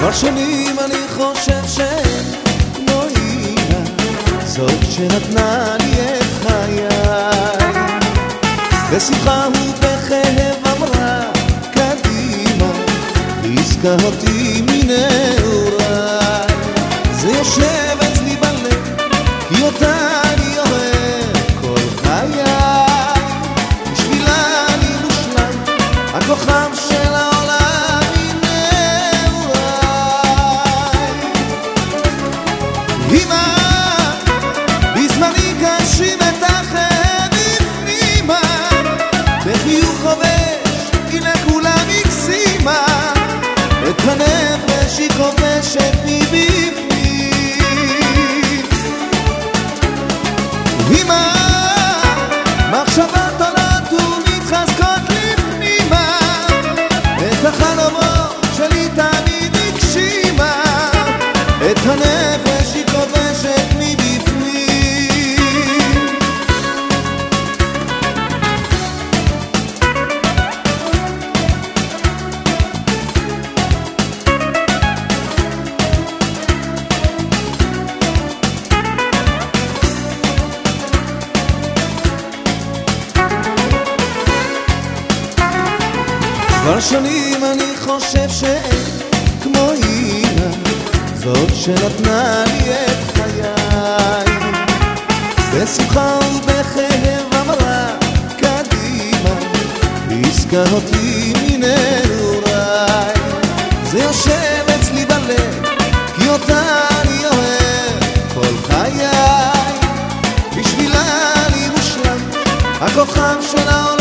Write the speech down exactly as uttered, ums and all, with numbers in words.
כבר שנים אני חושב שכמו אימא, זאת שנתנה לי את חיי, בשמחה ובכאב אמרה קדימה, עסקה אותי מנעוריי. זה יושב אצלי בלב, כי אותה אני אוהב כל חיי, בשבילה אני מושלם, הכוכב של העולם מנעוריי. אמא, בזמני קשים את החיים בפנימה, בחיוך חובש, הנה כולם הקסימה, את הנפש היא כובשת מבפנים. אמא, מחשבות עולות ומתחזקות לפנימה, את החלומות שלי תמיד הגשימה, את הנפש היא כובשת מבפנים. כבר שנים אני חושב שאין כמו אימא, זאת שנתנה לי את חיי, בשמחה ובכאב אמרה קדימה, עסקה אותי מנעוריי. זה יושב אצלי בלב, כי אותה אני אוהב כל חיי, בשבילה אני מושלם, הכוכב של העולם